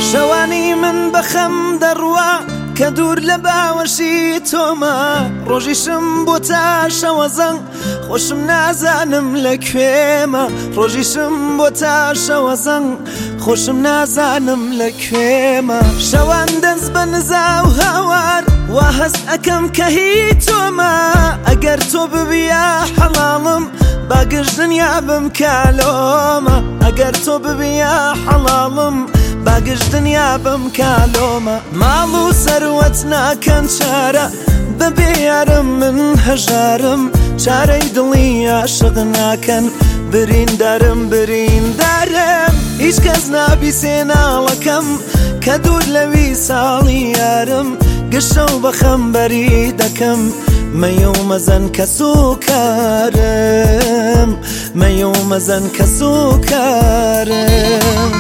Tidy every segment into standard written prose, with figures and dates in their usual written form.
شەوانی من بەخەم دەڕوا کە دوور لە باوەشی تۆمە ڕۆژیشم بۆ تا شەوە زەنگ خۆشم نازانم لەکوێمە ڕۆژیشم بۆ تا شەوە زەنگ خۆشم نازانم لەکوێمە شەوان دەست بە نزا و هاوار وا هەست ئەکەم کە هی تۆمە ئەگەر تۆ ببیە حەڵاڵم باگشت دنیا بم کالۆمە ئەگەر تۆ ببیە حەڵاڵم باگشت دنیا بم کالۆمە ماڵ و سەروەت ناکەن چارە بەبێ یارم من هەژارم چارەی دڵی عاشق ناکەن بریندارم بریندارم هیچ کەس نابیسێ ناڵەکەم کە دوور لەوی ساڵی یارم گشتە و بەخەمبەری دەکەم مەیە و مەزەن کە سووکارم مەیە و مەزەن کە سووکارم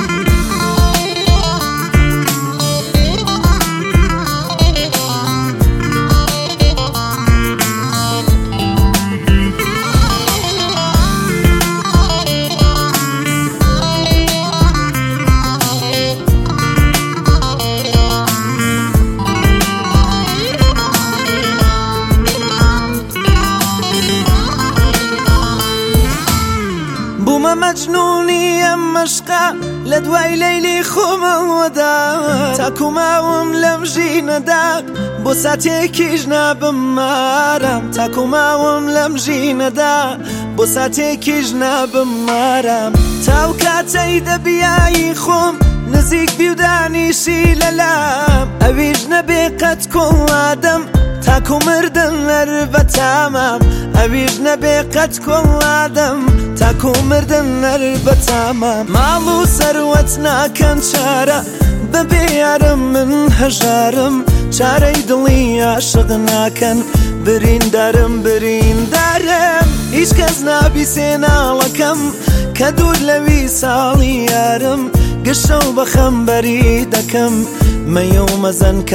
بوومە مەجنونی ئەم مەشقە لە دوای لەیلی خۆمەوەدا تاکو ماوم لەم ژینەدا بۆ ساتێکیش نابم مارام تاکو ماوم لەم ژینەدا بۆ ساتێکیش نابم مارام تاو کاتەی دەبیایی خۆم نزیک بی و دانیشی لەلام ئەویش نەبێ قەت کۆڵادەم تاکو مردن لەر بە تامام ئەویش نەبێ قەت کۆڵادەم تاکو مردن لەر بە تامام ماڵ و سەروەت ناکەن چارە بەبێ یارم من هەژارم چارەی دڵی عاشق ناکەن بریندارم بریندارم هیچ کەس نابیسێ ناڵەکەم کە دوور لەوی ساڵی یارم گشتە و بەخەمبەری دەکەم مەیە و مەزەن کە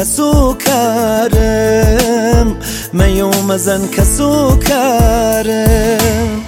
سووکارم مەیە و مەزەن کە سووکارم